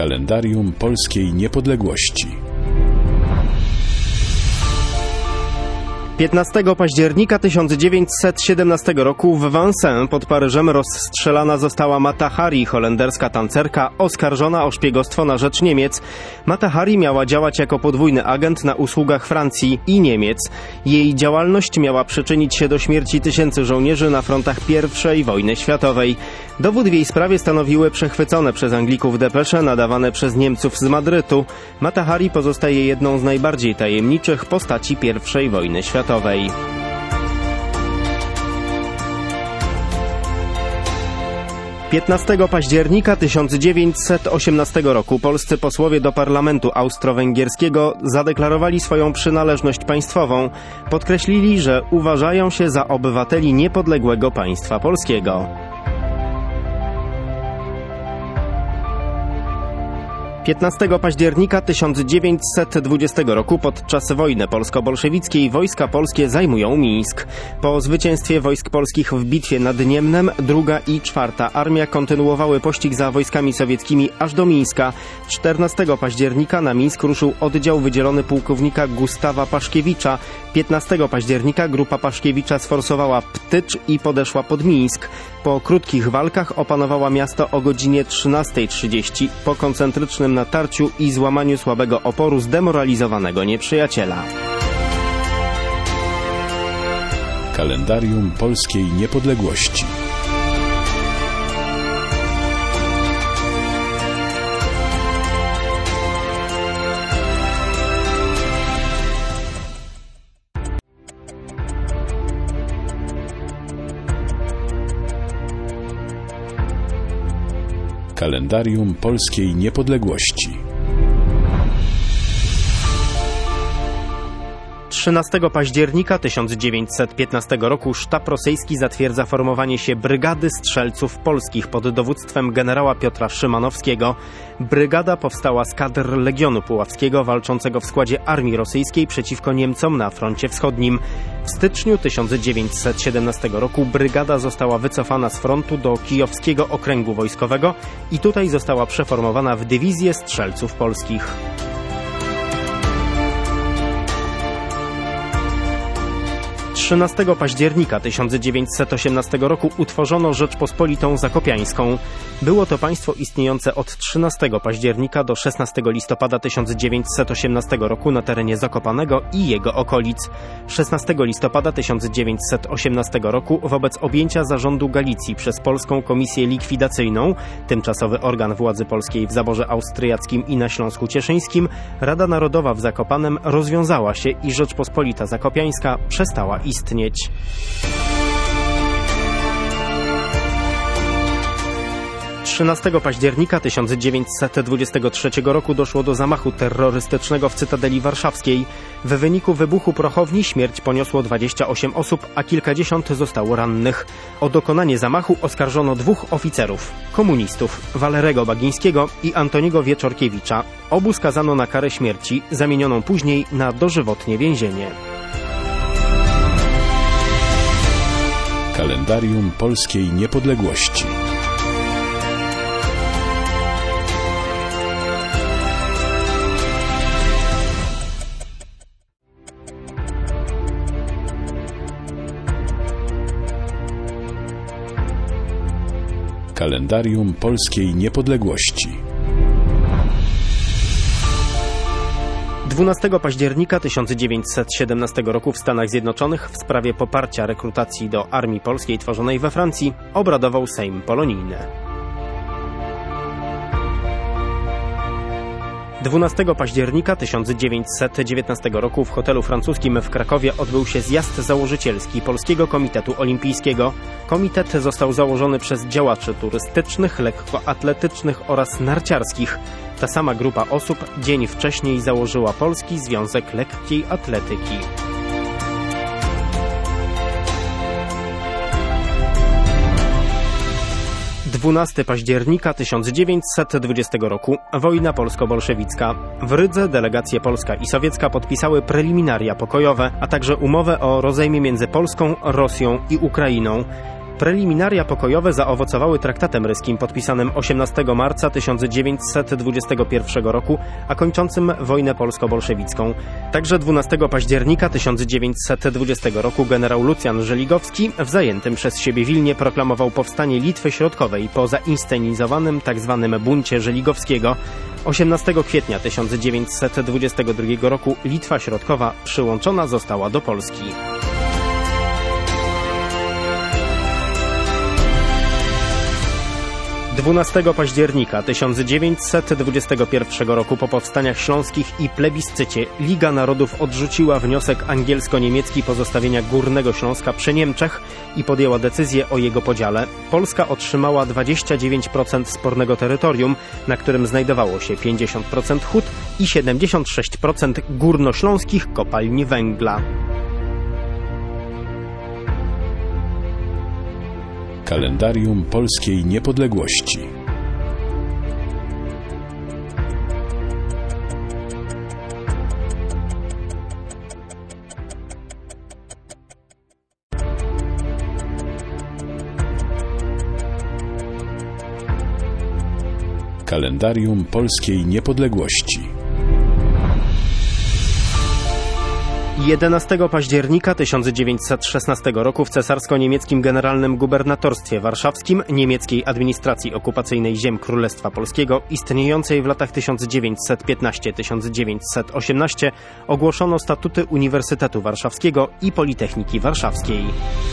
Kalendarium Polskiej Niepodległości. 15 października 1917 roku w Vincennes pod Paryżem rozstrzelana została Mata Hari, holenderska tancerka oskarżona o szpiegostwo na rzecz Niemiec. Mata Hari miała działać jako podwójny agent na usługach Francji i Niemiec. Jej działalność miała przyczynić się do śmierci tysięcy żołnierzy na frontach I wojny światowej. Dowód w jej sprawie stanowiły przechwycone przez Anglików depesze nadawane przez Niemców z Madrytu. Mata Hari pozostaje jedną z najbardziej tajemniczych postaci I wojny światowej. 15 października 1918 roku polscy posłowie do Parlamentu Austro-Węgierskiego zadeklarowali swoją przynależność państwową. Podkreślili, że uważają się za obywateli niepodległego państwa polskiego. 15 października 1920 roku podczas wojny polsko-bolszewickiej wojska polskie zajmują Mińsk. Po zwycięstwie wojsk polskich w bitwie nad Niemnem II i IV Armia kontynuowały pościg za wojskami sowieckimi aż do Mińska. 14 października na Mińsk ruszył oddział wydzielony pułkownika Gustawa Paszkiewicza. 15 października grupa Paszkiewicza sforsowała Ptycz i podeszła pod Mińsk. Po krótkich walkach opanowała miasto o godzinie 13:30 po koncentrycznym natarciu i złamaniu słabego oporu zdemoralizowanego nieprzyjaciela. Kalendarium Polskiej Niepodległości. Kalendarium Polskiej Niepodległości. 13 października 1915 roku sztab rosyjski zatwierdza formowanie się Brygady Strzelców Polskich pod dowództwem generała Piotra Szymanowskiego. Brygada powstała z kadr Legionu Puławskiego walczącego w składzie armii rosyjskiej przeciwko Niemcom na froncie wschodnim. W styczniu 1917 roku brygada została wycofana z frontu do Kijowskiego Okręgu Wojskowego i tutaj została przeformowana w Dywizję Strzelców Polskich. 13 października 1918 roku utworzono Rzeczpospolitą Zakopiańską. Było to państwo istniejące od 13 października do 16 listopada 1918 roku na terenie Zakopanego i jego okolic. 16 listopada 1918 roku wobec objęcia zarządu Galicji przez Polską Komisję Likwidacyjną, tymczasowy organ władzy polskiej w zaborze austriackim i na Śląsku Cieszyńskim, Rada Narodowa w Zakopanem rozwiązała się i Rzeczpospolita Zakopiańska przestała istnieć. 13 października 1923 roku doszło do zamachu terrorystycznego w Cytadeli Warszawskiej. W wyniku wybuchu prochowni śmierć poniosło 28 osób, a kilkadziesiąt zostało rannych. O dokonanie zamachu oskarżono dwóch oficerów, komunistów, Walerego Bagińskiego i Antoniego Wieczorkiewicza. Obu skazano na karę śmierci, zamienioną później na dożywotnie więzienie. Kalendarium Polskiej Niepodległości. Kalendarium Polskiej Niepodległości. 12 października 1917 roku w Stanach Zjednoczonych w sprawie poparcia rekrutacji do Armii Polskiej tworzonej we Francji obradował Sejm Polonijny. 12 października 1919 roku w hotelu francuskim w Krakowie odbył się zjazd założycielski Polskiego Komitetu Olimpijskiego. Komitet został założony przez działaczy turystycznych, lekkoatletycznych oraz narciarskich. Ta sama grupa osób dzień wcześniej założyła Polski Związek Lekkiej Atletyki. 12 października 1920 roku. Wojna polsko-bolszewicka. W Rydze delegacje polska i sowiecka podpisały preliminaria pokojowe, a także umowę o rozejmie między Polską, Rosją i Ukrainą. Preliminaria pokojowe zaowocowały traktatem ryskim podpisanym 18 marca 1921 roku, a kończącym wojnę polsko-bolszewicką. Także 12 października 1920 roku generał Lucjan Żeligowski w zajętym przez siebie Wilnie proklamował powstanie Litwy Środkowej po zainscenizowanym tzw. buncie Żeligowskiego. 18 kwietnia 1922 roku Litwa Środkowa przyłączona została do Polski. 12 października 1921 roku po powstaniach śląskich i plebiscycie Liga Narodów odrzuciła wniosek angielsko-niemiecki pozostawienia Górnego Śląska przy Niemczech i podjęła decyzję o jego podziale. Polska otrzymała 29% spornego terytorium, na którym znajdowało się 50% hut i 76% górnośląskich kopalni węgla. Kalendarium polskiej niepodległości. Kalendarium polskiej niepodległości. 11 października 1916 roku w cesarsko-niemieckim generalnym gubernatorstwie warszawskim niemieckiej administracji okupacyjnej ziem Królestwa Polskiego istniejącej w latach 1915-1918 ogłoszono statuty Uniwersytetu Warszawskiego i Politechniki Warszawskiej.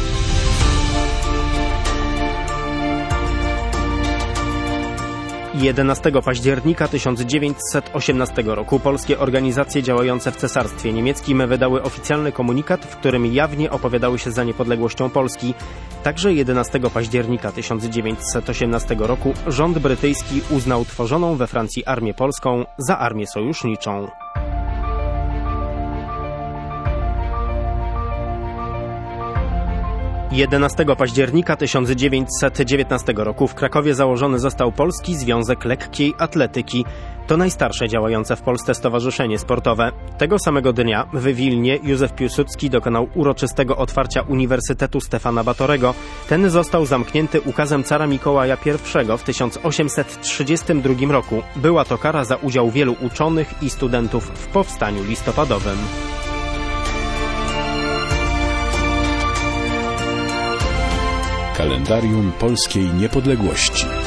11 października 1918 roku polskie organizacje działające w Cesarstwie Niemieckim wydały oficjalny komunikat, w którym jawnie opowiadały się za niepodległością Polski. Także 11 października 1918 roku rząd brytyjski uznał tworzoną we Francji Armię Polską za armię sojuszniczą. 11 października 1919 roku w Krakowie założony został Polski Związek Lekkiej Atletyki. To najstarsze działające w Polsce stowarzyszenie sportowe. Tego samego dnia w Wilnie Józef Piłsudski dokonał uroczystego otwarcia Uniwersytetu Stefana Batorego. Ten został zamknięty ukazem cara Mikołaja I w 1832 roku. Była to kara za udział wielu uczonych i studentów w powstaniu listopadowym. Kalendarium polskiej niepodległości.